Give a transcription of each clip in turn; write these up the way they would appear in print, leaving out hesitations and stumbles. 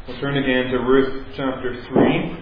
We'll turn again to Ruth chapter 3.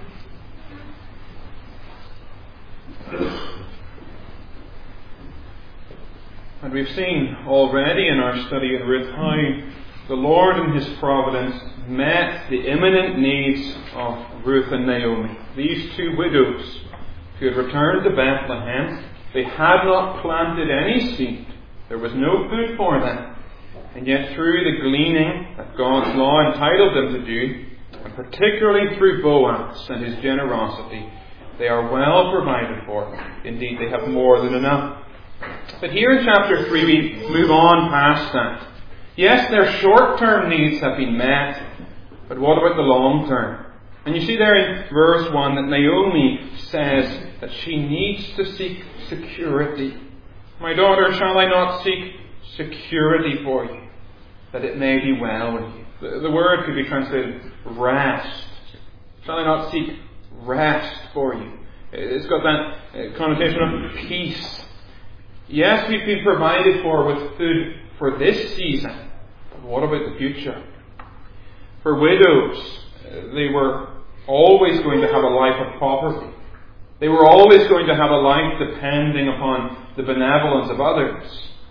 And we've seen already in our study in Ruth how the Lord in His providence met the imminent needs of Ruth and Naomi. These two widows who had returned to Bethlehem, they had not planted any seed. There was no food for them. And yet through the gleaning that God's law entitled them to do, and particularly through Boaz and his generosity, they are well provided for. Indeed, they have more than enough. But here in chapter 3 we move on past that. Yes, their short-term needs have been met, but what about the long-term? And you see there in verse 1 that Naomi says that she needs to seek security. My daughter, shall I not seek security for you, that it may be well with you? The word could be translated rest. Shall I not seek rest for you? It's got that connotation of peace. Yes, we've been provided for with food for this season, but what about the future? For widows, they were always going to have a life of poverty. They were always going to have a life depending upon the benevolence of others.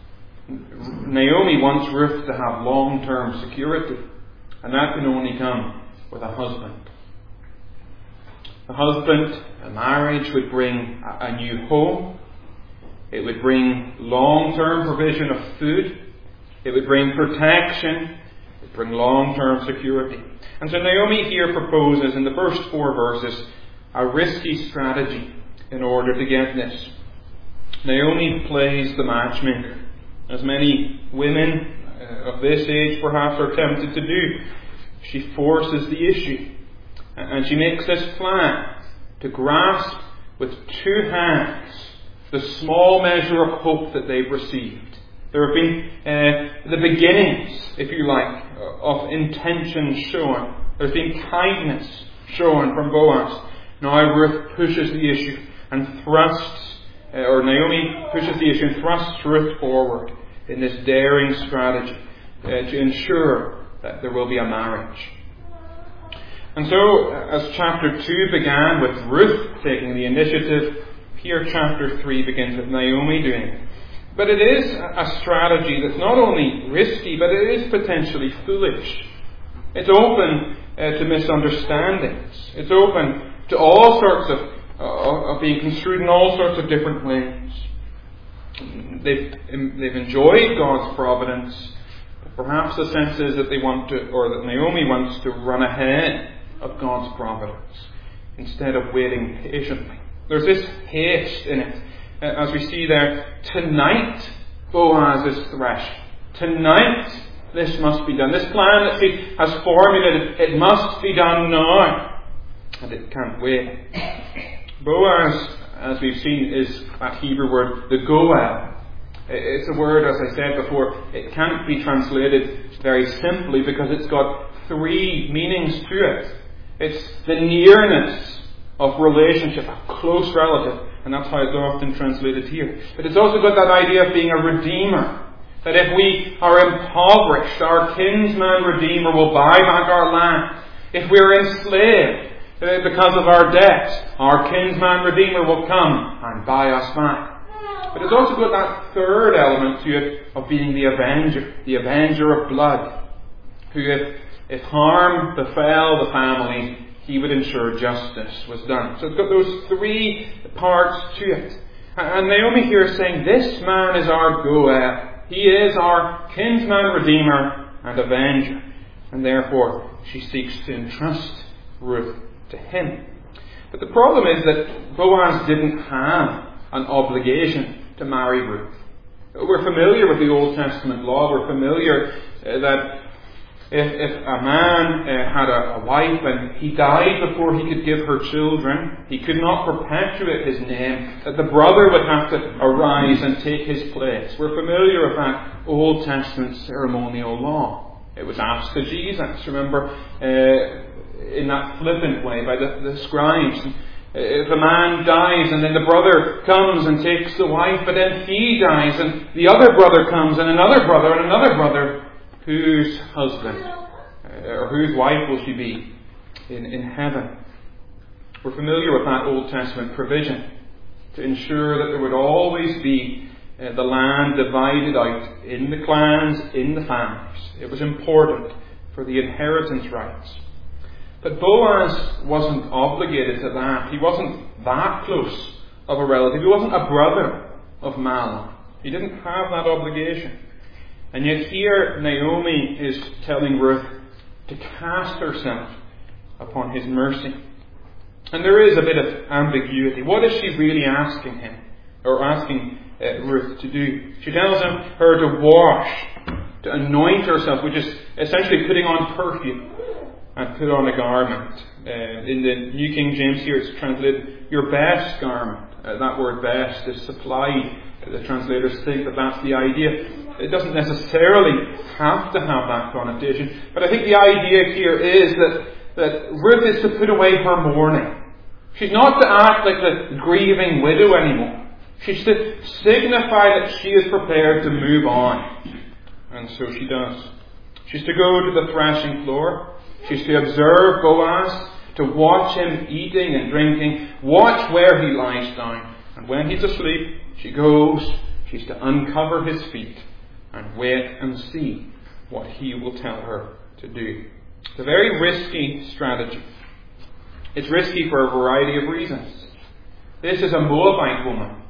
Naomi wants Ruth to have long-term security, and that can only come with a husband. A husband, a marriage would bring a new home. It would bring long-term provision of food. It would bring protection. It would bring long-term security. And so Naomi here proposes in the first 4 verses a risky strategy in order to get this. Naomi plays the matchmaker, as many women of this age perhaps are tempted to do. She forces the issue, and she makes this plan to grasp with 2 hands the small measure of hope that they've received. There have been the beginnings, if you like, of intention shown. There's been kindness shown from Boaz. Now Ruth pushes the issue and Naomi pushes the issue and thrusts Ruth forward in this daring strategy to ensure that there will be a marriage. And so, as chapter 2 began with Ruth taking the initiative, here chapter 3 begins with Naomi doing it. But it is a strategy that's not only risky, but it is potentially foolish. It's open to misunderstandings. It's open to all sorts of being construed in all sorts of different ways. They've enjoyed God's providence, but perhaps the sense is that they want to, or that Naomi wants to run ahead of God's providence instead of waiting patiently. There's this haste in it. As we see there, tonight Boaz is threshed. Tonight this must be done. This plan that she has formulated, it must be done now. And it can't wait. Boaz, as we've seen, is that Hebrew word, the goel. It's a word, as I said before, it can't be translated very simply because it's got 3 meanings to it. It's the nearness of relationship, a close relative, and that's how it's often translated here. But it's also got that idea of being a redeemer. That if we are impoverished, our kinsman redeemer will buy back our land. If we are enslaved because of our debts, our kinsman redeemer will come and buy us back. But it's also got that third element to it of being the avenger of blood, who if harm befell the family, he would ensure justice was done. So it's got those 3 parts to it. And Naomi here is saying, this man is our goel. He is our kinsman redeemer and avenger. And therefore, she seeks to entrust Ruth to him. But the problem is that Boaz didn't have an obligation to marry Ruth. We're familiar with the Old Testament law. We're familiar that if a man had a wife and he died before he could give her children, he could not perpetuate his name, that the brother would have to arise and take his place. We're familiar with that Old Testament ceremonial law. It was asked to Jesus, remember, in that flippant way by the scribes. If a man dies and then the brother comes and takes the wife, but then he dies and the other brother comes and another brother, whose husband or whose wife will she be in heaven? We're familiar with that Old Testament provision to ensure that there would always be the land divided out in the clans, in the families. It was important for the inheritance rights. But Boaz wasn't obligated to that. He wasn't that close of a relative. He wasn't a brother of Mahlon. He didn't have that obligation. And yet here Naomi is telling Ruth to cast herself upon his mercy. And there is a bit of ambiguity. What is she really asking him, or asking Ruth to do? She tells her to wash, to anoint herself, which is essentially putting on perfume and put on a garment. In the New King James here it's translated, your best garment. That word best is supplied. The translators think that that's the idea. It doesn't necessarily have to have that connotation. But I think the idea here is that Ruth is to put away her mourning. She's not to act like the grieving widow anymore. She's to signify that she is prepared to move on. And so she does. She's to go to the threshing floor. She's to observe Boaz, to watch him eating and drinking, watch where he lies down. And when he's asleep, she goes, she's to uncover his feet and wait and see what he will tell her to do. It's a very risky strategy. It's risky for a variety of reasons. This is a Moabite woman.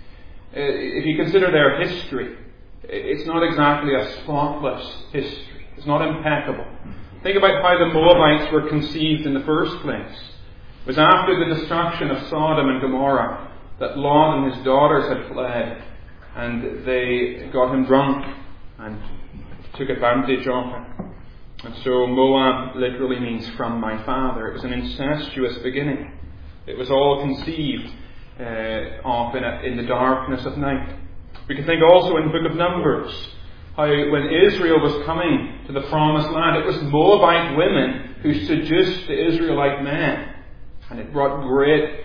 If you consider their history, it's not exactly a spotless history. It's not impeccable. Think about how the Moabites were conceived in the first place. It was after the destruction of Sodom and Gomorrah that Lot and his daughters had fled, and they got him drunk and took advantage of him. And so Moab literally means from my father. It was an incestuous beginning. It was all conceived of in the darkness of night. We can think also in the book of Numbers, how when Israel was coming to the promised land, it was Moabite women who seduced the Israelite men. And it brought the great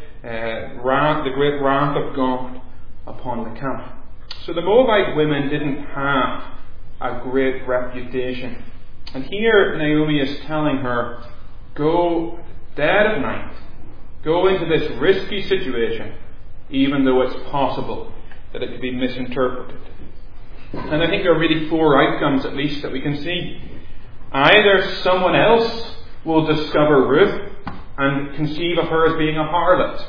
wrath of God upon the camp. So the Moabite women didn't have a great reputation. And here Naomi is telling her, go dead of night. Go into this risky situation, even though it's possible that it could be misinterpreted. And I think there are really four outcomes at least that we can see. Either someone else will discover Ruth and conceive of her as being a harlot.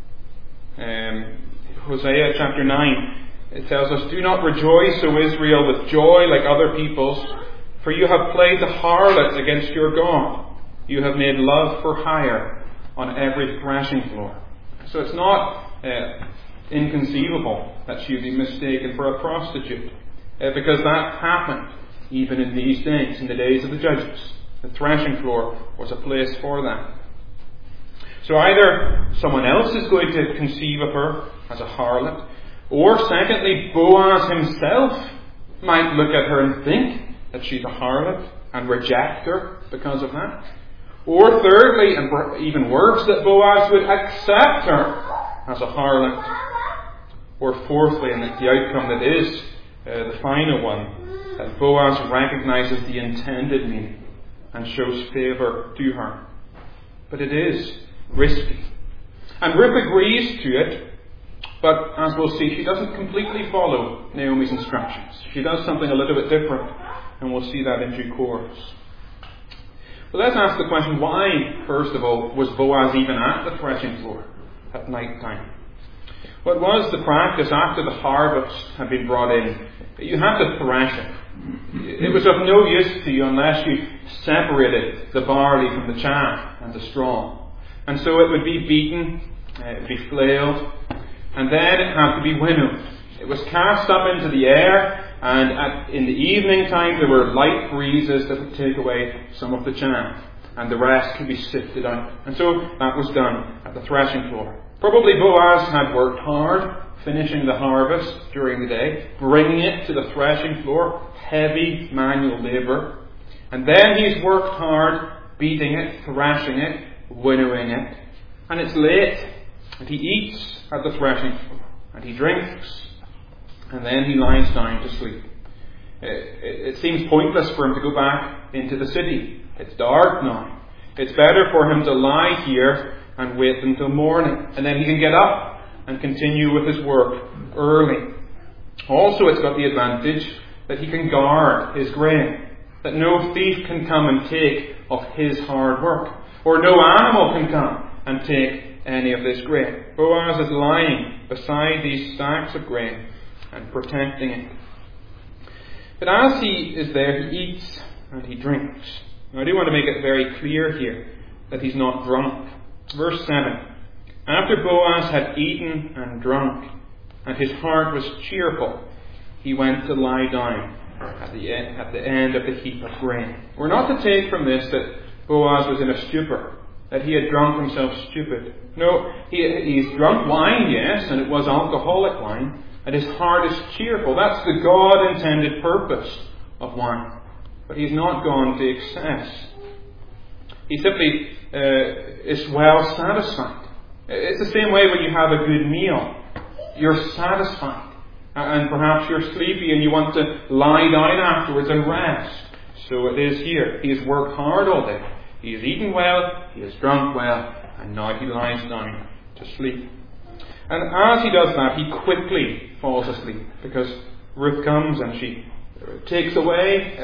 Hosea chapter 9, it tells us, do not rejoice, O Israel, with joy like other peoples, for you have played the harlot against your God. You have made love for hire on every threshing floor. So it's not inconceivable that she would be mistaken for a prostitute, because that happened even in these days, in the days of the judges. The threshing floor was a place for that. So either someone else is going to conceive of her as a harlot, or secondly, Boaz himself might look at her and think that she's a harlot and reject her because of that. Or thirdly, and even worse, that Boaz would accept her as a harlot. Or fourthly, and the outcome that is the final one, that Boaz recognizes the intended meaning and shows favour to her. But it is risky. And Ruth agrees to it, but as we'll see, she doesn't completely follow Naomi's instructions. She does something a little bit different, and we'll see that in due course. But let's ask the question, why, first of all, was Boaz even at the threshing floor at night time? What was the practice after the harvest had been brought in? You had to thresh it. It was of no use to you unless you separated the barley from the chaff and the straw. And so it would be beaten, it would be flailed, and then it had to be winnowed. It was cast up into the air, and in the evening time there were light breezes that would take away some of the chaff, and the rest could be sifted out. And so that was done at the threshing floor. Probably Boaz had worked hard, finishing the harvest during the day, bringing it to the threshing floor, heavy manual labour. And then he's worked hard, beating it, thrashing it, winnowing it. And it's late, and he eats at the threshing floor, and he drinks, and then he lies down to sleep. It seems pointless for him to go back into the city It's dark now. It's better for him to lie here and wait until morning. And then he can get up and continue with his work early. Also, it's got the advantage that he can guard his grain. That no thief can come and take of his hard work. Or no animal can come and take any of this grain. Boaz is lying beside these stacks of grain and protecting it. But as he is there, he eats and he drinks. Now, I do want to make it very clear here that he's not drunk. Verse 7. After Boaz had eaten and drunk, and his heart was cheerful, he went to lie down at the end of the heap of grain. We're not to take from this that Boaz was in a stupor, that he had drunk himself stupid. No, he's drunk wine, yes, and it was alcoholic wine, and his heart is cheerful. That's the God-intended purpose of wine. But he's not gone to excess. He simply is well satisfied. It's the same way when you have a good meal. You're satisfied. And perhaps you're sleepy and you want to lie down afterwards and rest. So it is here. He has worked hard all day. He has eaten well, he has drunk well, and now he lies down to sleep. And as he does that, he quickly falls asleep, because Ruth comes and she takes away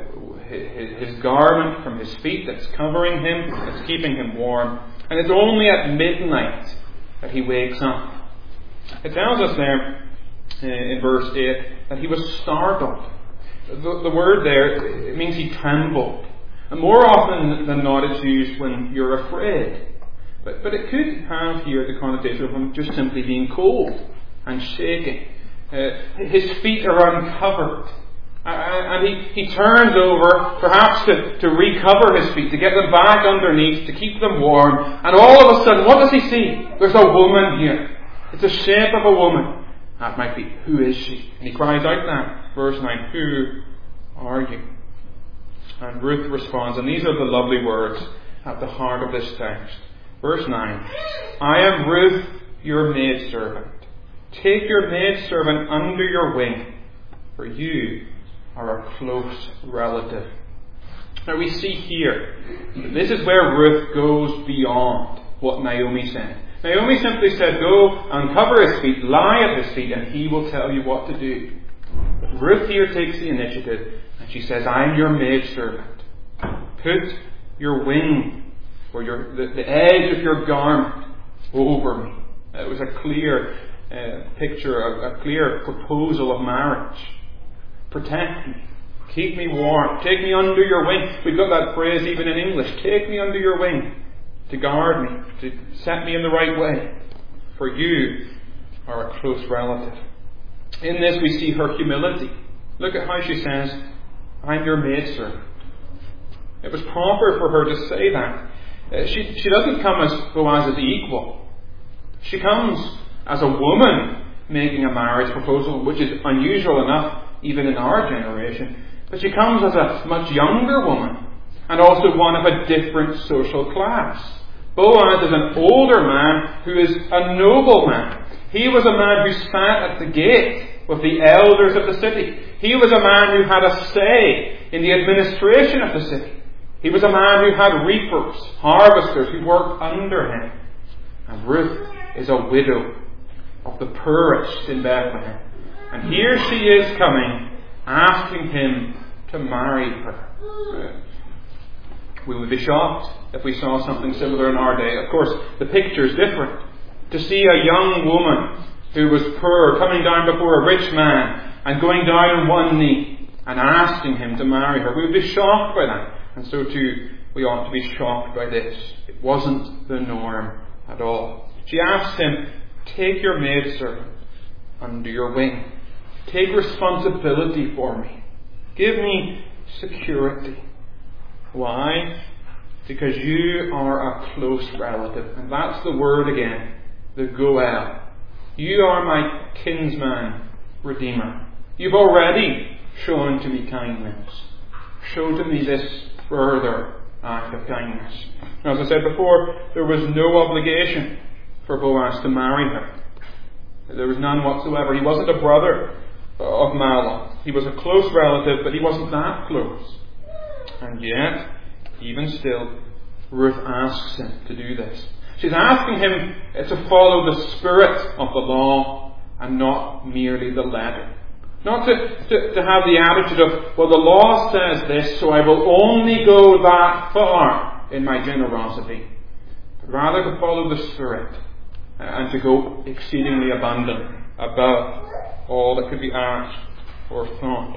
his garment from his feet that's covering him, that's keeping him warm. And it's only at midnight that he wakes up. It tells us there in verse 8 that he was startled. The word there, it means he trembled. And more often than not it's used when you're afraid. But it could have here the connotation of him just simply being cold and shaking. His feet are uncovered. And he turns over, perhaps to recover his feet, to get them back underneath, to keep them warm. And all of a sudden, what does he see? There's a woman here. It's the shape of a woman. That might be, who is she? And he cries out that, verse 9, who are you? And Ruth responds, and these are the lovely words at the heart of this text. Verse 9, I am Ruth, your maidservant. Take your maidservant under your wing, for you are a close relative. Now we see here, this is where Ruth goes beyond what Naomi said. Naomi simply said, go uncover his feet, lie at his feet, and he will tell you what to do. But Ruth here takes the initiative, and she says, I'm your maidservant. Put your wing, or the edge of your garment, over me. It was a clear picture, a clear proposal of marriage. Protect me. Keep me warm. Take me under your wing. We've got that phrase even in English. Take me under your wing. To guard me. To set me in the right way. For you are a close relative. In this we see her humility. Look at how she says, I'm your maidservant. It was proper for her to say that. She doesn't come as Boaz's equal. She comes as a woman making a marriage proposal, which is unusual enough even in our generation. But she comes as a much younger woman, and also one of a different social class. Boaz is an older man who is a noble man. He was a man who sat at the gate with the elders of the city. He was a man who had a say in the administration of the city. He was a man who had reapers, harvesters who worked under him. And Ruth is a widow of the poorest in Bethlehem. And here she is coming, asking him to marry her. We would be shocked if we saw something similar in our day. Of course, the picture's different. To see a young woman who was poor coming down before a rich man and going down on one knee and asking him to marry her, we would be shocked by that. And so too, we ought to be shocked by this. It wasn't the norm at all. She asks him, take your maidservant under your wing. Take responsibility for me. Give me security. Why? Because you are a close relative. And that's the word again, the Goel. You are my kinsman redeemer. You've already shown to me kindness. Show to me this further act of kindness. As I said before, there was no obligation for Boaz to marry her. There was none whatsoever. He wasn't a brother of Mahlon. He was a close relative, but he wasn't that close. And yet, even still, Ruth asks him to do this. She's asking him to follow the spirit of the law and not merely the letter. Not to have the attitude of, well, the law says this, so I will only go that far in my generosity. But rather to follow the Spirit and to go exceedingly abundantly above all that could be asked or thought.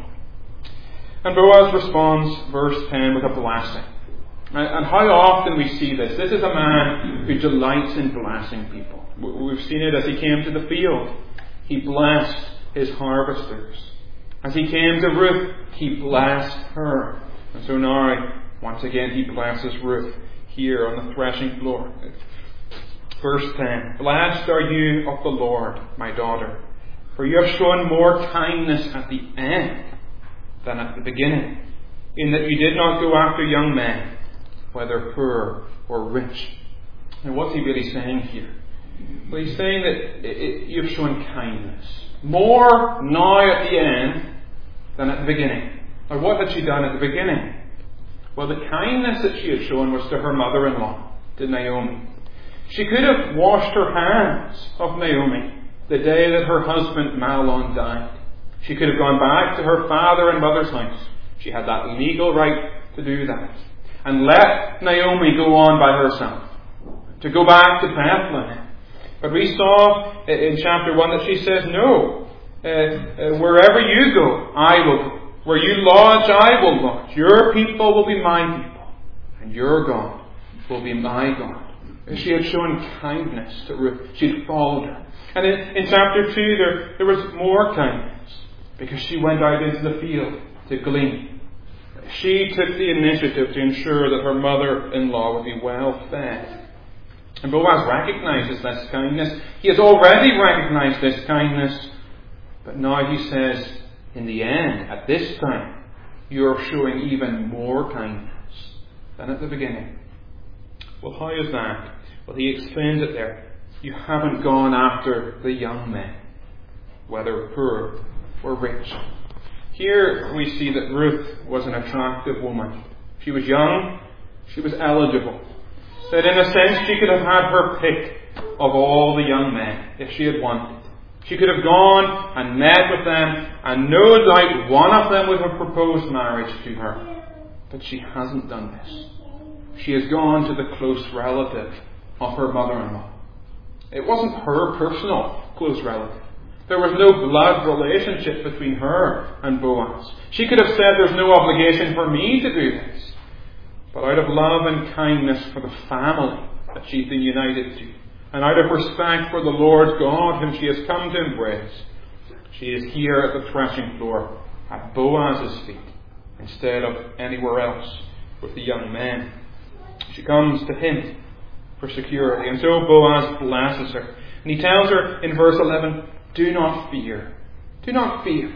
And Boaz responds, verse 10, with a blessing. And how often we see this. This is a man who delights in blessing people. We've seen it as he came to the field. He blessed his harvesters. As he came to Ruth, he blessed her. And so now, once again, he blesses Ruth here on the threshing floor. Verse 10, Blessed are you of the Lord, my daughter, for you have shown more kindness at the end than at the beginning, in that you did not go after young men, whether poor or rich. And what's he really saying here? Well, he's saying that you've shown kindness. More now at the end than at the beginning. Now, what had she done at the beginning? Well, the kindness that she had shown was to her mother-in-law, to Naomi. She could have washed her hands of Naomi the day that her husband Mahlon died. She could have gone back to her father and mother's house. She had that legal right to do that. And let Naomi go on by herself, to go back to Bethlehem. But we saw in chapter 1 that she says, no, wherever you go, I will go. Where you lodge, I will lodge. Your people will be my people, and your God will be my God. She had shown kindness to Ruth. She had followed her. And in chapter 2, there was more kindness, because she went out into the field to glean. She took the initiative to ensure that her mother-in-law would be well fed. And Boaz recognizes this kindness. He has already recognized this kindness. But now he says, in the end, at this time, you're showing even more kindness than at the beginning. Well, how is that? Well, he explains it there. You haven't gone after the young men, whether poor or rich. Here we see that Ruth was an attractive woman. She was young. She was eligible. That in a sense she could have had her pick of all the young men if she had wanted. She could have gone and met with them, and no doubt one of them would have proposed marriage to her. But she hasn't done this. She has gone to the close relative of her mother-in-law. It wasn't her personal close relative. There was no blood relationship between her and Boaz. She could have said, there's no obligation for me to do this. But out of love and kindness for the family that she's been united to, and out of respect for the Lord God whom she has come to embrace, she is here at the threshing floor at Boaz's feet instead of anywhere else with the young men. She comes to him for security. And so Boaz blesses her. And he tells her in verse 11, do not fear. Do not fear.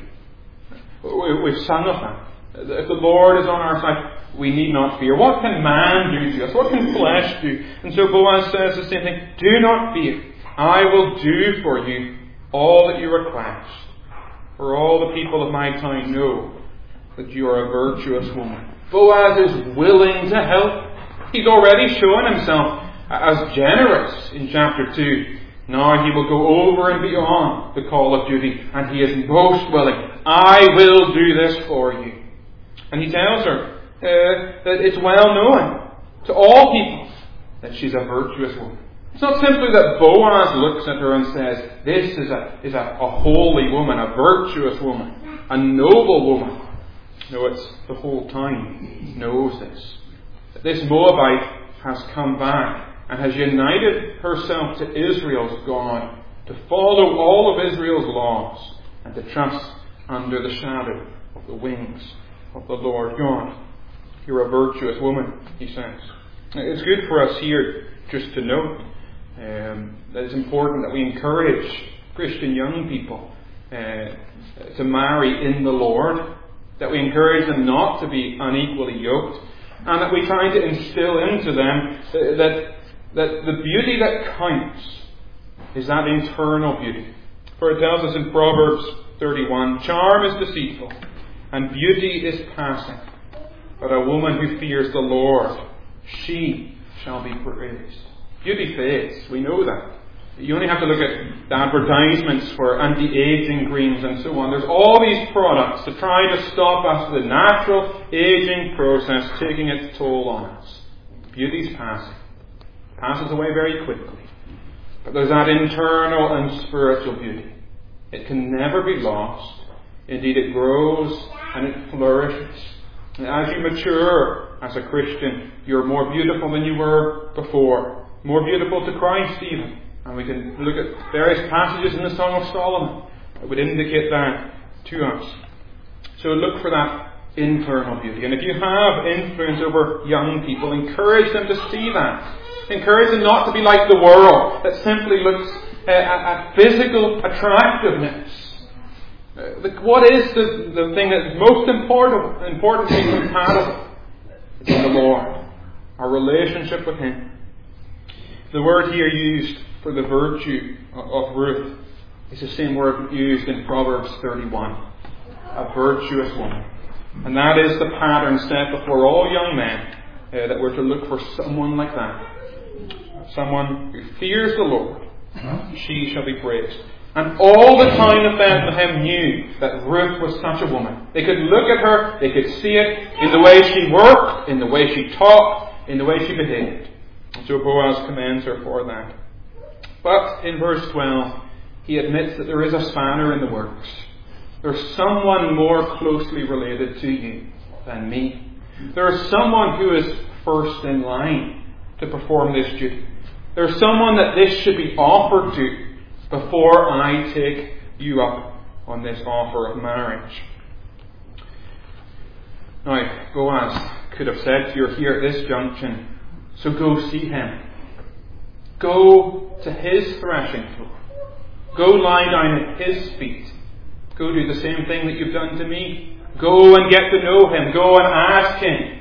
We've sung of that. If the Lord is on our side, we need not fear. What can man do to us? What can flesh do? And so Boaz says the same thing. Do not fear. I will do for you all that you request. For all the people of my town know that you are a virtuous woman. Boaz is willing to help. He's already shown himself as generous in chapter 2. Now he will go over and beyond the call of duty, and he is most willing. I will do this for you. And he tells her that it's well known to all people that she's a virtuous woman. It's not simply that Boaz looks at her and says, this is a holy woman, a virtuous woman, a noble woman. No, it's the whole town knows this. That this Moabite has come back and has united herself to Israel's God, to follow all of Israel's laws, and to trust under the shadow of the wings of the Lord God. You're a virtuous woman, he says. It's good for us here just to note that it's important that we encourage Christian young people to marry in the Lord, that we encourage them not to be unequally yoked, and that we try to instill into them that the beauty that counts is that internal beauty. For it tells us in Proverbs 31, charm is deceitful, and beauty is passing, but a woman who fears the Lord, she shall be praised. Beauty fades, we know that. You only have to look at the advertisements for anti-aging creams and so on. There's all these products to try to stop us, the natural aging process taking its toll on us. Beauty's passing. Passes away very quickly. But there's that internal and spiritual beauty. It can never be lost. Indeed, it grows and it flourishes. And as you mature as a Christian, you're more beautiful than you were before. More beautiful to Christ even. And we can look at various passages in the Song of Solomon that would indicate that to us. So look for that internal beauty. And if you have influence over young people, encourage them to see that. Encourage them not to be like the world that simply looks at physical attractiveness. What is the thing that's most important to be compatible? It's in the Lord. Our relationship with Him. The word here used for the virtue of Ruth is the same word used in Proverbs 31. A virtuous woman. And that is the pattern set before all young men that we're to look for someone like that. Someone who fears the Lord. She shall be praised. And all the town of Bethlehem knew that Ruth was such a woman. They could look at her, they could see it in the way she worked, in the way she talked, in the way she behaved. And so Boaz commends her for that. But in verse 12, he admits that there is a spanner in the works. There's someone more closely related to you than me. There's someone who is first in line to perform this duty. There's someone that this should be offered to before I take you up on this offer of marriage. Now, Boaz could have said, you're here at this junction, so go see him. Go to his threshing floor. Go lie down at his feet. Go do the same thing that you've done to me. Go and get to know him. Go and ask him.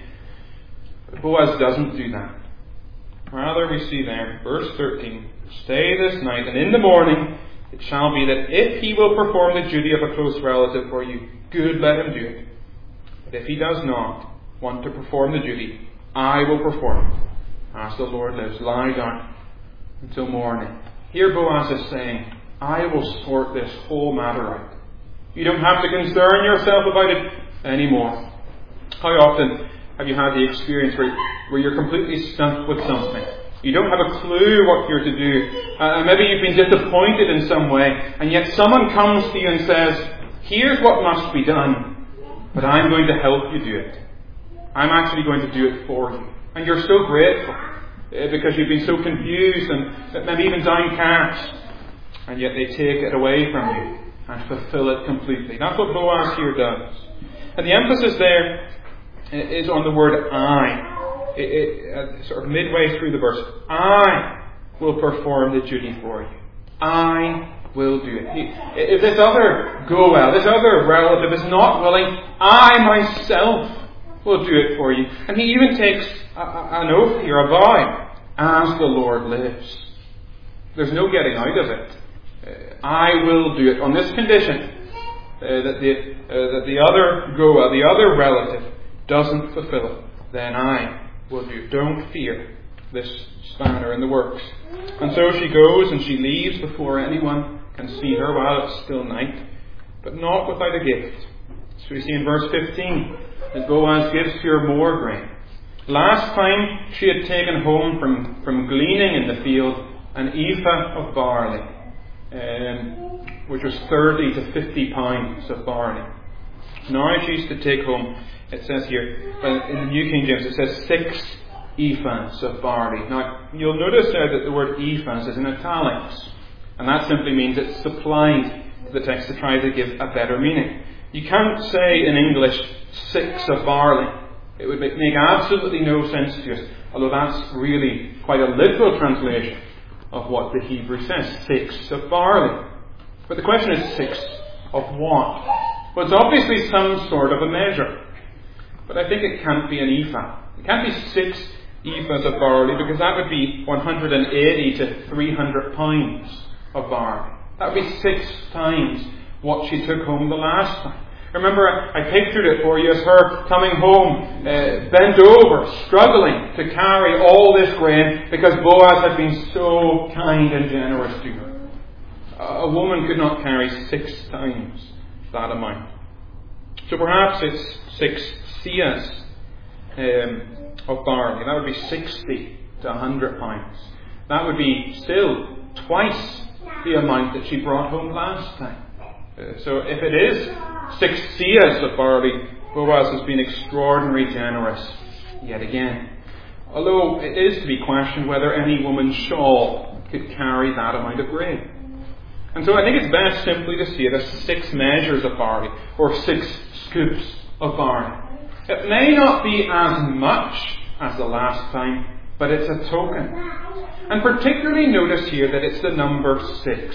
But Boaz doesn't do that. Rather, we see there, verse 13, stay this night, and in the morning it shall be that if he will perform the duty of a close relative for you, good, let him do it. But if he does not want to perform the duty, I will perform it. As the Lord lives, lie down until morning. Here Boaz is saying, I will sort this whole matter out. You don't have to concern yourself about it anymore. How often have you had the experience where you're completely stumped with something? You don't have a clue what you're to do. Maybe you've been disappointed in some way, and yet someone comes to you and says, here's what must be done, but I'm going to help you do it. I'm actually going to do it for you. And you're so grateful because you've been so confused and maybe even downcast, and yet they take it away from you and fulfill it completely. That's what Boaz here does. And the emphasis there is on the word I. Sort of midway through the verse. I will perform the duty for you. I will do it. If this other Goel, this other relative is not willing, I myself will do it for you. And he even takes an oath here, a vow, as the Lord lives. There's no getting out of it. I will do it on this condition that the other Goel, the other relative, doesn't fulfill it. Then I will do. Don't fear this spanner in the works. And so she goes and she leaves before anyone can see her while it's still night, but not without a gift. So we see in verse 15 that Boaz gives to her more grain. Last time she had taken home from gleaning in the field an ephah of barley, which was 30 to 50 pounds of barley. Now she's to take home, it says here, in the New King James, it says 6 ephahs of barley. Now, you'll notice there that the word ephahs is in italics, and that simply means it's supplied to the text to try to give a better meaning. You can't say in English 6 of barley. It would make absolutely no sense to us, although that's really quite a literal translation of what the Hebrew says, 6 of barley. But the question is 6 of what? Well, it's obviously some sort of a measure. But I think it can't be an ephah. It can't be 6 ephahs of barley, because that would be 180 to 300 pounds of barley. That would be 6 times what she took home the last time. Remember, I pictured it for you as her coming home, bent over, struggling to carry all this grain because Boaz had been so kind and generous to her. A woman could not carry 6 times that amount. So perhaps it's 6 seahs of barley. That would be 60 to 100 pounds. That would be still twice the amount that she brought home last time. So if it is 6 seahs of barley, Boaz has been extraordinarily generous yet again. Although it is to be questioned whether any woman's shawl could carry that amount of grain. And so I think it's best simply to see it as 6 measures of barley, or 6 scoops of barley. It may not be as much as the last time, but it's a token. And particularly notice here that it's the number 6.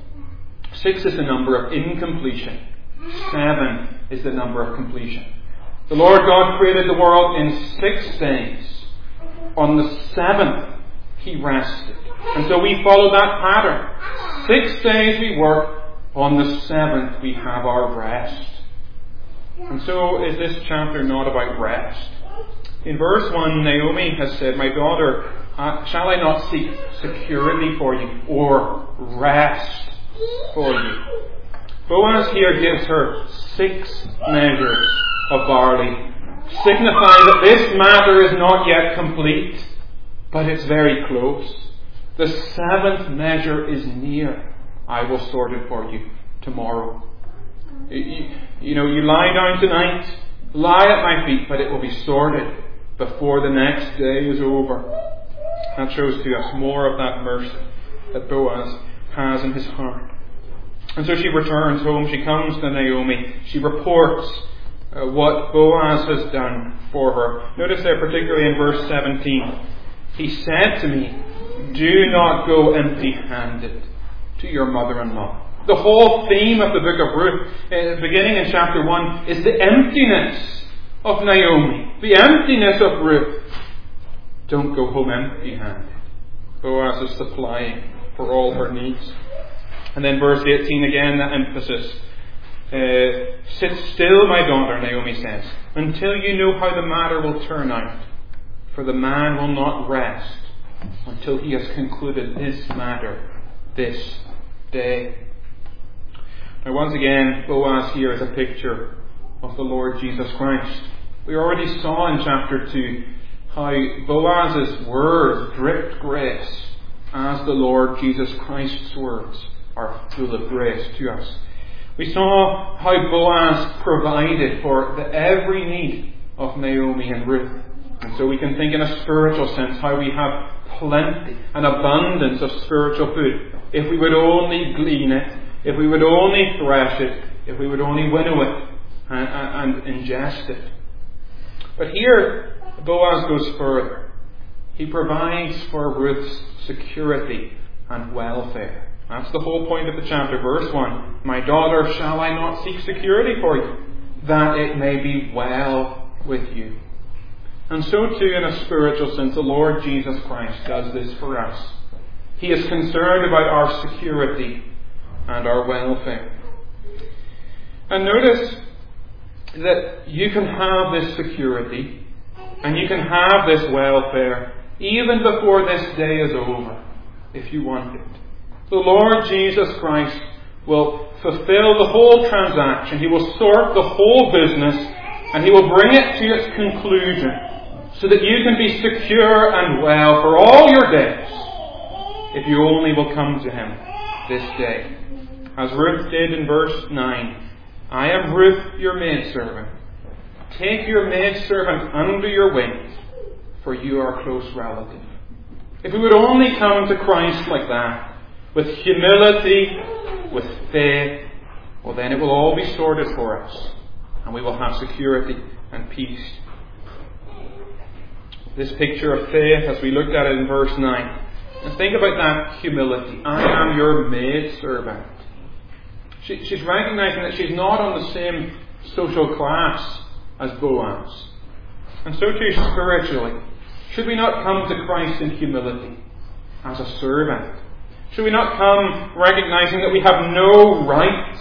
6 is the number of incompletion. 7 is the number of completion. The Lord God created the world in 6 days. On the 7th, He rested. And so we follow that pattern. 6 days we work. On the 7th, we have our rest. And so is this chapter not about rest? In verse 1, Naomi has said, "My daughter, shall I not seek security for you, or rest for you?" Boaz here gives her 6 measures of barley, signifying that this matter is not yet complete, but it's very close. The 7th measure is near. I will sort it for you tomorrow. You lie down tonight, lie at my feet, but it will be sorted before the next day is over. That shows to us more of that mercy that Boaz has in his heart. And so she returns home, she comes to Naomi, she reports what Boaz has done for her. Notice there particularly in verse 17, he said to me, "Do not go empty-handed to your mother-in-law." The whole theme of the book of Ruth, beginning in chapter 1, is the emptiness of Naomi, the emptiness of Ruth. Don't go home empty-handed. Boaz is supplying for all her needs. And then verse 18 again, that emphasis. "Sit still, my daughter," Naomi says, "until you know how the matter will turn out. For the man will not rest until he has concluded this matter this day." Now once again, Boaz here is a picture of the Lord Jesus Christ. We already saw in chapter 2 how Boaz's words dripped grace as the Lord Jesus Christ's words are full of grace to us. We saw how Boaz provided for the every need of Naomi and Ruth. And so we can think in a spiritual sense how we have plenty, an abundance of spiritual food. If we would only glean it, if we would only thresh it, if we would only winnow it and ingest it. But here, Boaz goes further. He provides for Ruth's security and welfare. That's the whole point of the chapter. Verse 1, "My daughter, shall I not seek security for you, that it may be well with you?" And so too, in a spiritual sense, the Lord Jesus Christ does this for us. He is concerned about our security and our welfare. And notice that you can have this security and you can have this welfare even before this day is over, if you want it. The Lord Jesus Christ will fulfill the whole transaction. He will sort the whole business and He will bring it to its conclusion so that you can be secure and well for all your days if you only will come to Him this day. As Ruth did in verse 9, "I am Ruth, your maidservant. Take your maidservant under your wing, for you are a close relative." If we would only come to Christ like that, with humility, with faith, well then it will all be sorted for us, and we will have security and peace. This picture of faith, as we looked at it in verse 9, and think about that humility. "I am your maidservant." She's recognizing that she's not on the same social class as Boaz. And so too spiritually. Should we not come to Christ in humility as a servant? Should we not come recognizing that we have no right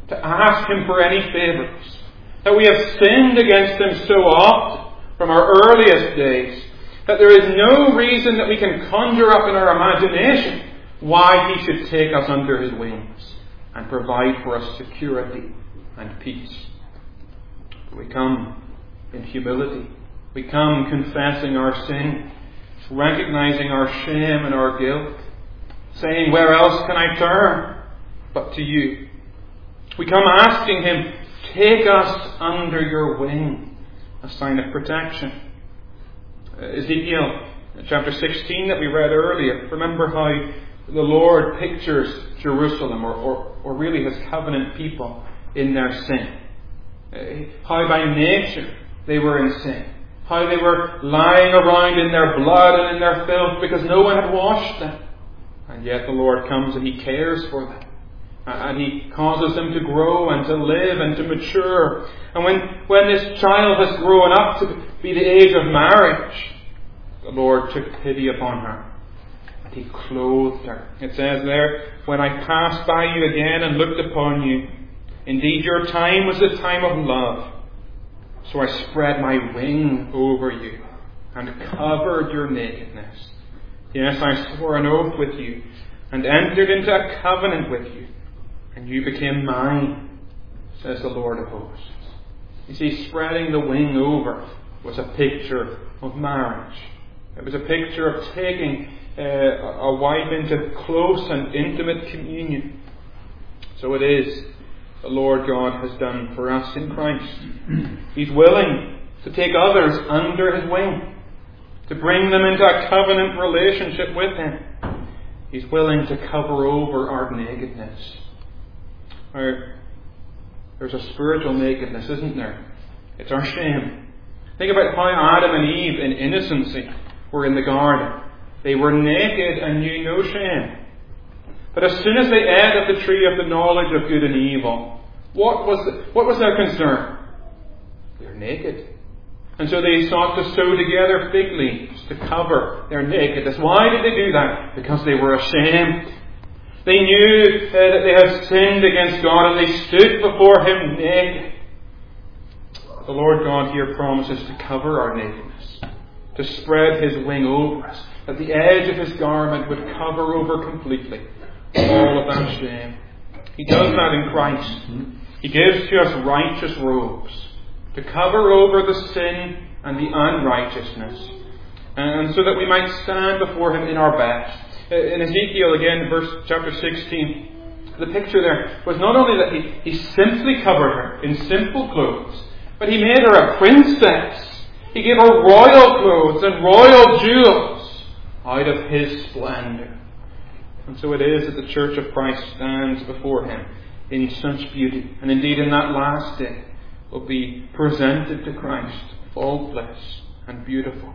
to ask Him for any favours, that we have sinned against Him so often from our earliest days, that there is no reason that we can conjure up in our imagination why He should take us under His wings and provide for us security and peace. We come in humility. We come confessing our sin, recognizing our shame and our guilt, saying, where else can I turn but to You? We come asking Him, take us under Your wing, a sign of protection. Ezekiel chapter 16 that we read earlier, remember how the Lord pictures Jerusalem, or really His covenant people, in their sin. How by nature they were in sin. How they were lying around in their blood and in their filth because no one had washed them. And yet the Lord comes and He cares for them. And He causes them to grow and to live and to mature. And when this child has grown up to be the age of marriage, the Lord took pity upon her. And He clothed her. It says there, when I passed by you again and looked upon you, indeed your time was the time of love. So I spread my wing over you and covered your nakedness. Yes, I swore an oath with you and entered into a covenant with you, and you became mine, says the Lord of hosts. You see, spreading the wing over was a picture of marriage. It was a picture of taking a wife into close and intimate communion. So it is the Lord God has done for us in Christ. He's willing to take others under His wing, to bring them into a covenant relationship with Him. He's willing to cover over our nakedness. There's a spiritual nakedness, isn't there? It's our shame. Think about how Adam and Eve in innocency were in the garden. They were naked and knew no shame. But as soon as they ate of the tree of the knowledge of good and evil, what was their concern? They're naked. And so they sought to sew together fig leaves to cover their nakedness. Why did they do that? Because they were ashamed. They knew that they had sinned against God, and they stood before Him naked. The Lord God here promises to cover our nakedness, to spread His wing over us, that the edge of His garment would cover over completely all of that shame. He does that in Christ. He gives to us righteous robes to cover over the sin and the unrighteousness, and so that we might stand before Him in our best. In Ezekiel, again, chapter 16, the picture there was not only that he simply covered her in simple clothes, but He made her a princess. He gave her royal clothes and royal jewels out of His splendour. And so it is that the Church of Christ stands before Him in such beauty. And indeed in that last day will be presented to Christ, faultless and beautiful.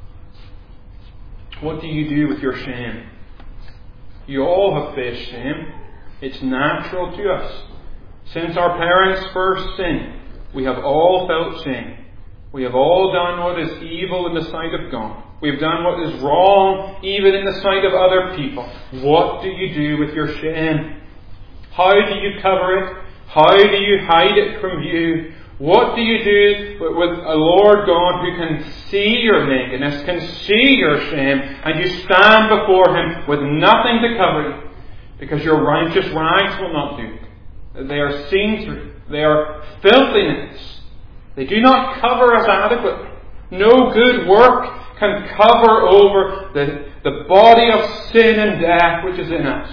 What do you do with your shame? You all have faced shame. It's natural to us. Since our parents first sinned, we have all felt shame. We have all done what is evil in the sight of God. We have done what is wrong even in the sight of other people. What do you do with your shame? How do you cover it? How do you hide it from view? What do you do with a Lord God who can see your nakedness, can see your shame, and you stand before Him with nothing to cover you, because your righteous rags will not do it. They are seen through. They are filthiness. They do not cover us adequately. No good work can cover over the body of sin and death which is in us.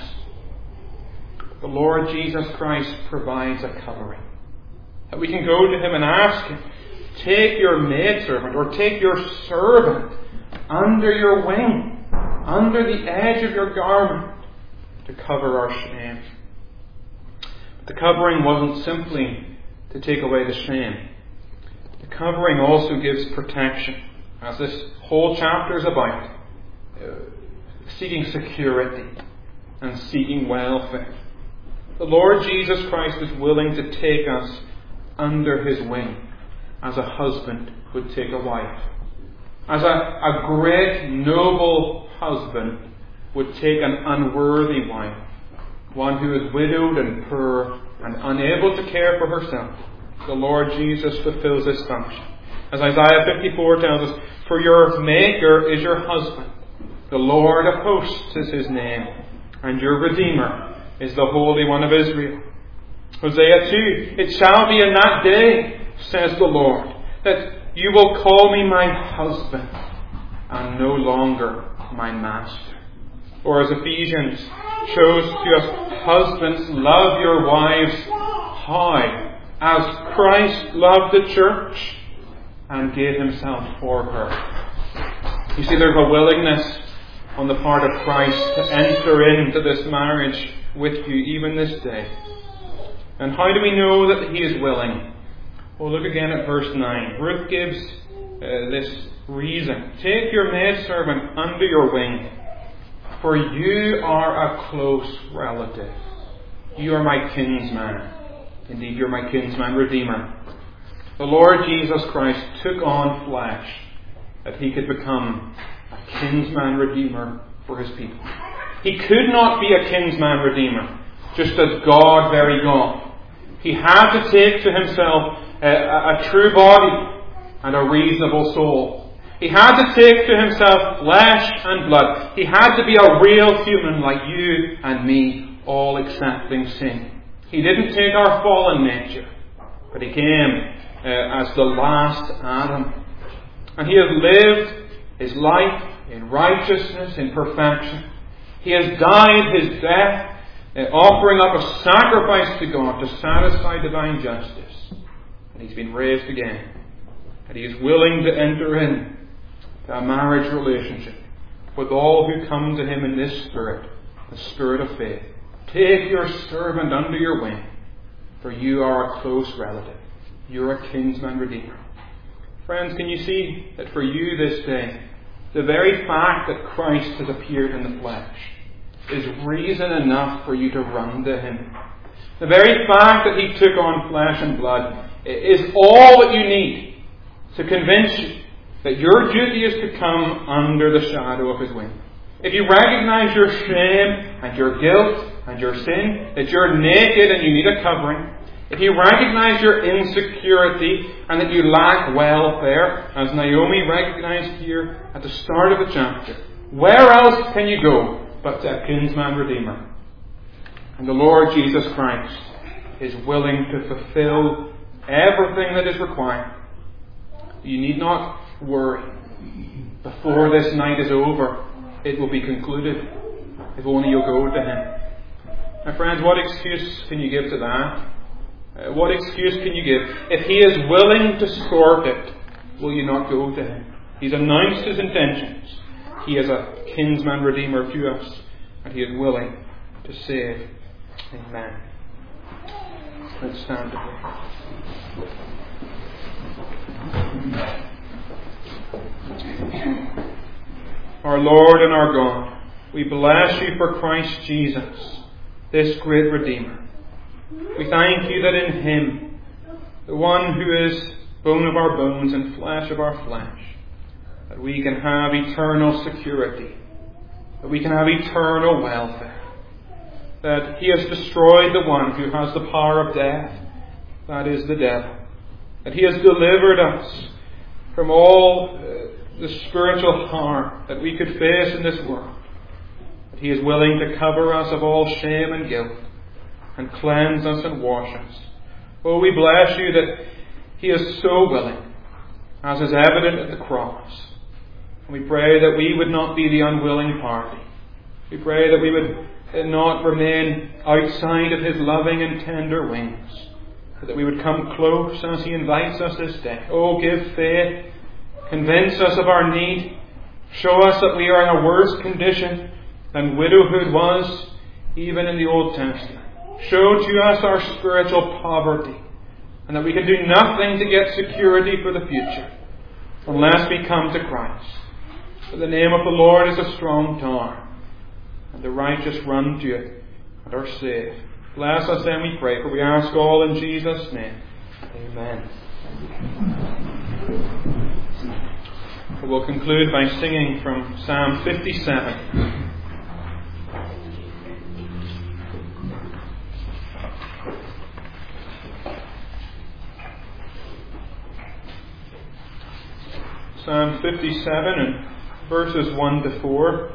The Lord Jesus Christ provides a covering. That we can go to Him and ask Him, take your maidservant or take your servant under your wing, under the edge of your garment, to cover our shame. But the covering wasn't simply to take away the shame. The covering also gives protection, as this whole chapter is about, seeking security and seeking welfare. The Lord Jesus Christ is willing to take us under His wing, as a husband would take a wife. As a great, noble husband would take an unworthy wife, one who is widowed and poor and unable to care for herself, the Lord Jesus fulfills this function. As Isaiah 54 tells us, "For your Maker is your husband, the Lord of hosts is his name, and your Redeemer is the Holy One of Israel." Hosea 2, "It shall be in that day, says the Lord, that you will call me my husband, and no longer my master." Or as Ephesians shows to us, "Husbands, love your wives." How? As Christ loved the church and gave himself for her. You see, there's a willingness on the part of Christ to enter into this marriage with you even this day. And how do we know that he is willing? Well, look again at verse 9. Ruth gives this reason. "Take your maidservant under your wing, for you are a close relative. You are my kinsman. Indeed, you're my kinsman redeemer." The Lord Jesus Christ took on flesh that he could become a kinsman redeemer for his people. He could not be a kinsman redeemer just as God, very God. He had to take to himself a true body and a reasonable soul. He had to take to himself flesh and blood. He had to be a real human like you and me, all accepting sin. He didn't take our fallen nature, but he came as the last Adam. And he has lived his life in righteousness, in perfection. He has died his death, offering up a sacrifice to God to satisfy divine justice. And he's been raised again. And he is willing to enter in to a marriage relationship with all who come to him in this spirit, the spirit of faith. Take your servant under your wing, for you are a close relative. You're a kinsman redeemer. Friends, can you see that for you this day, the very fact that Christ has appeared in the flesh is reason enough for you to run to him? The very fact that he took on flesh and blood is all that you need to convince you that your duty is to come under the shadow of his wing. If you recognize your shame and your guilt and your sin, that you're naked and you need a covering, if you recognize your insecurity and that you lack welfare, as Naomi recognized here at the start of the chapter, where else can you go but to a kinsman redeemer? And the Lord Jesus Christ is willing to fulfill everything that is required. You need not worry. Before this night is over, it will be concluded, if only you'll go to him. My friends, what excuse can you give to that? What excuse can you give? If he is willing to sort it, will you not go to him? He's announced his intentions. He is a kinsman redeemer to us, and he is willing to save. Amen. Let's stand to pray. Our Lord and our God, we bless you for Christ Jesus, this great Redeemer. We thank you that in him, the one who is bone of our bones and flesh of our flesh, that we can have eternal security, that we can have eternal welfare, that he has destroyed the one who has the power of death, that is the devil, that he has delivered us from all the spiritual harm that we could face in this world, that he is willing to cover us of all shame and guilt and cleanse us and wash us. Oh, we bless you that he is so willing, as is evident at the cross. And we pray that we would not be the unwilling party. We pray that we would not remain outside of his loving and tender wings, but that we would come close as he invites us this day. Oh, give faith. Convince us of our need. Show us that we are in a worse condition than widowhood was even in the Old Testament. Show to us our spiritual poverty, and that we can do nothing to get security for the future unless we come to Christ. For the name of the Lord is a strong tower, and the righteous run to it and are saved. Bless us then, we pray, for we ask all in Jesus' name. Amen. We'll conclude by singing from Psalm 57. Psalm 57 and verses 1 to 4.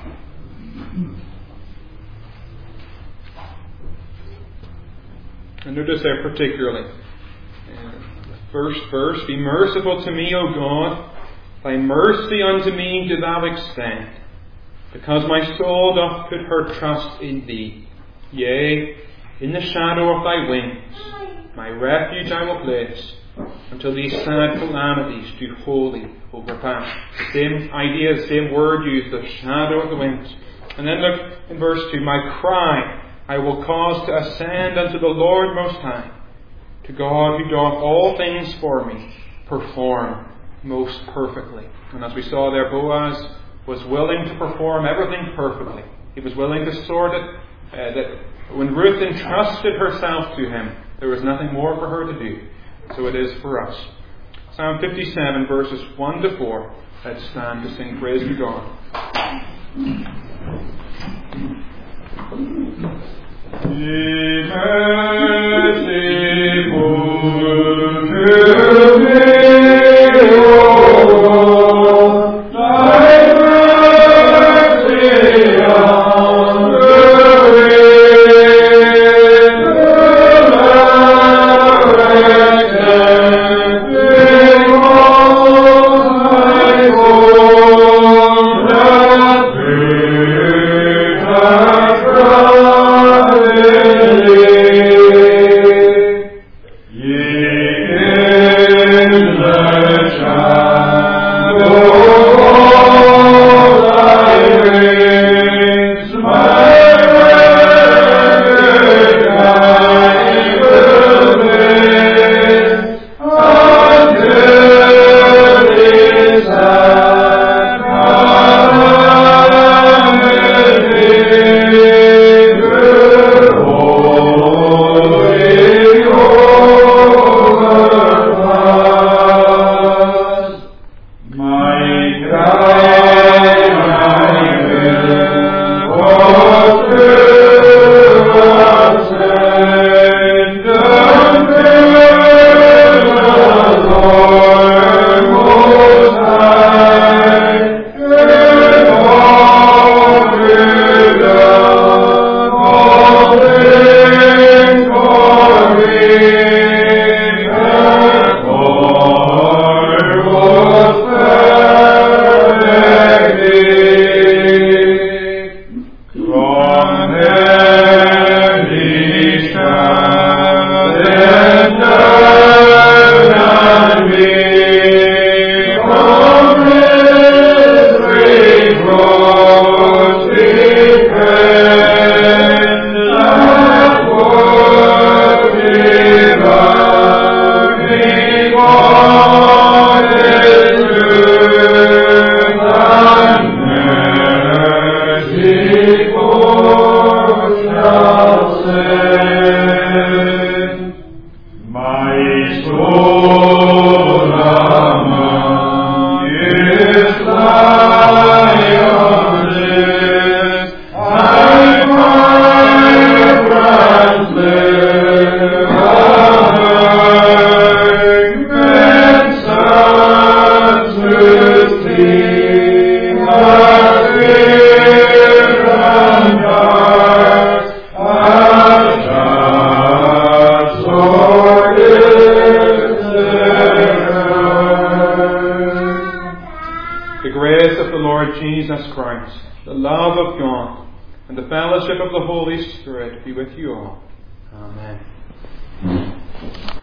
And notice there particularly, the first verse, "Be merciful to me, O God, thy mercy unto me do thou extend, because my soul doth put her trust in thee. Yea, in the shadow of thy wings, my refuge I will place, until these sad calamities do wholly overpass." Same idea, same word used, the shadow of the wings. And then look in verse 2, "My cry I will cause to ascend unto the Lord Most High, to God who doth all things for me, perform most perfectly." And as we saw there, Boaz was willing to perform everything perfectly. He was willing to sort it, that when Ruth entrusted herself to him, there was nothing more for her to do. So it is for us. Psalm 57 verses 1 to 4. Let's stand to sing praise to God. Be merciful to me, O Lord, thy mercy the love of God, and the fellowship of the Holy Spirit be with you all. Amen.